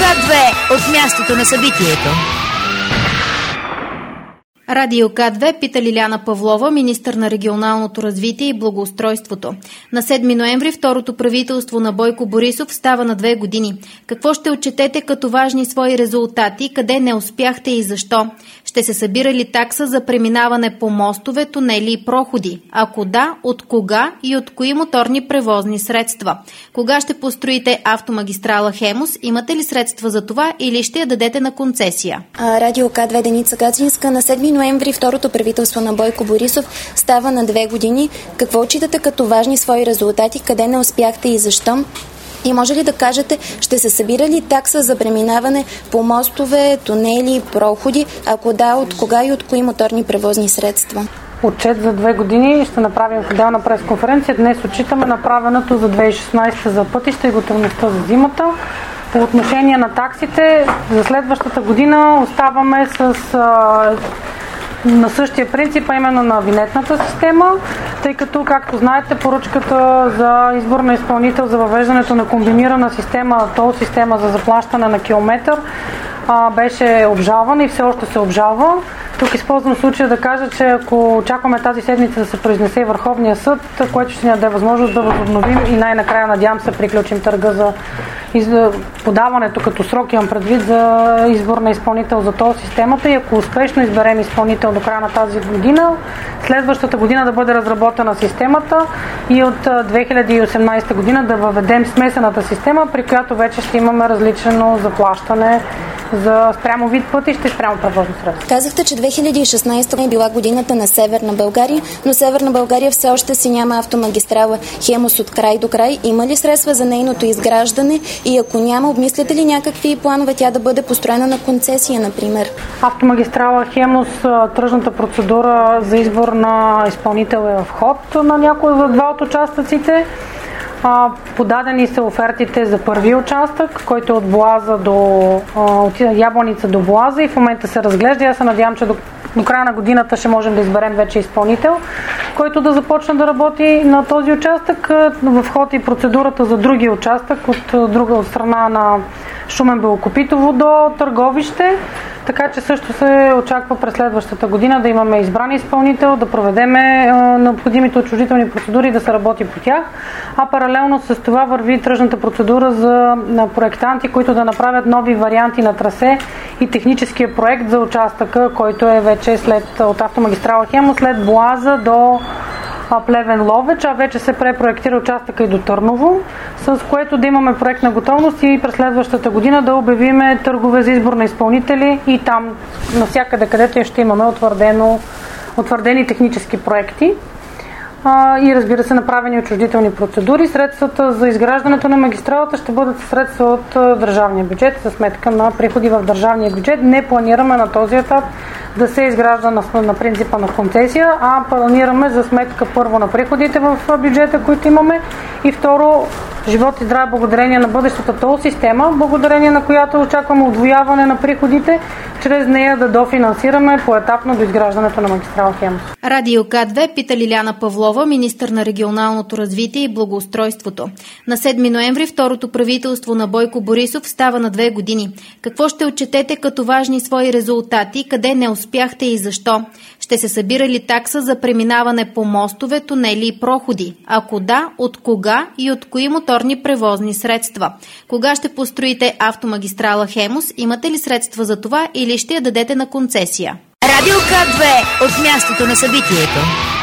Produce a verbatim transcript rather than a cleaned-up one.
две от мястото на събитието. Радио К две пита Лиляна Павлова, министър на регионалното развитие и благоустройството. На седми ноември второто правителство на Бойко Борисов става на две години. Какво ще отчетете като важни свои резултати, къде не успяхте и защо? Ще се събира ли такса за преминаване по мостове, тунели и проходи? Ако да, от кога и от кои моторни превозни средства? Кога ще построите автомагистрала Хемус? Имате ли средства за това или ще я дадете на концесия? А, Радио К две Деница Гацинска. На седми ноември второто правителство на Бойко Борисов става на две години. Какво отчитате като важни свои резултати? Къде не успяхте и защо? И може ли да кажете, ще се събира ли такса за преминаване по мостове, тунели, проходи? Ако да, от кога и от кои моторни превозни средства? Отчет за две години ще направим в отделна пресконференция. Днес отчитаме направеното за две хиляди и шестнадесета за пътища и готовността за зимата. По отношение на таксите, за следващата година оставаме с а, на същия принцип, а именно на винетната система, тъй като, както знаете, поръчката за избор на изпълнител за въвеждането на комбинирана система, тол система за заплащане на километър, а, беше обжалвана и все още се обжалва. Тук използвам случая да кажа, че ако очакваме тази седмица да се произнесе Върховния съд, което ще ни даде възможност да възобновим и най-накрая, надявам се, приключим търга за подаването като срок, имам предвид, за избор на изпълнител за тол системата, и ако успешно изберем изпълнител до края на тази година, следващата година да бъде разработена системата и от две хиляди и осемнадесета година да въведем смесената система, при която вече ще имаме различно заплащане за спрямо вид пътища и спрямо превозни средства. Казахте, че две хиляди и шестнадесета е била годината на Северна България, но Северна България все още си няма автомагистрала Хемус от край до край. Има ли средства за нейното изграждане и ако няма, обмисляте ли някакви планове тя да бъде построена на концесия, например? Автомагистрала Хемус, тръжната процедура за избор на изпълнител е в ход на някои от два от участъците. Подадени са офертите за първи участък, който е от Боаза до от Ябланица до Боаза и в момента се разглежда. Аз се надявам, че до, до края на годината ще можем да изберем вече изпълнител, който да започне да работи на този участък. В ход и процедурата за други участък от друга от страна на Шумен Белокопитово до Търговище. Така че също се очаква през следващата година да имаме избран изпълнител, да проведеме е, необходимите отчуждителни процедури и да се работи по тях. А паралелно с това върви тръжната процедура за на проектанти, които да направят нови варианти на трасе и техническия проект за участъка, който е вече след от автомагистрала Хемус, след Боаза до Плевен Ловеч, а вече се препроектира участъка и до Търново, с което да имаме проектна готовност и през следващата година да обявиме търгове за избор на изпълнители и там навсякъде, където ще имаме утвърдено, утвърдени технически проекти. А, и разбира се, направени отчуждителни процедури. Средствата за изграждането на магистралата ще бъдат средства от а, държавния бюджет за сметка на приходи в държавния бюджет. Не планираме на този етап да се изгражда на, на принципа на концесия, а планираме за сметка първо на приходите в бюджета, които имаме, и второ, живот и здраве благодарение на бъдещата тол система, благодарение на която очакваме удвояване на приходите, чрез нея да дофинансираме поетапно до изграждането на магистрала Хемус. Радио К две пита Лиляна Павлова, министър на регионалното развитие и благоустройството. На седми ноември второто правителство на Бойко Борисов става на две години. Какво ще отчетете като важни свои резултати, къде не успяхте и защо? Ще се събира ли такса за преминаване по мостове, тунели и проходи? Ако да, от кога и от кои моторни превозни средства? Кога ще построите автомагистрала Хемус? Имате ли средства за това или ще я дадете на концесия? Радио К две от мястото на събитието.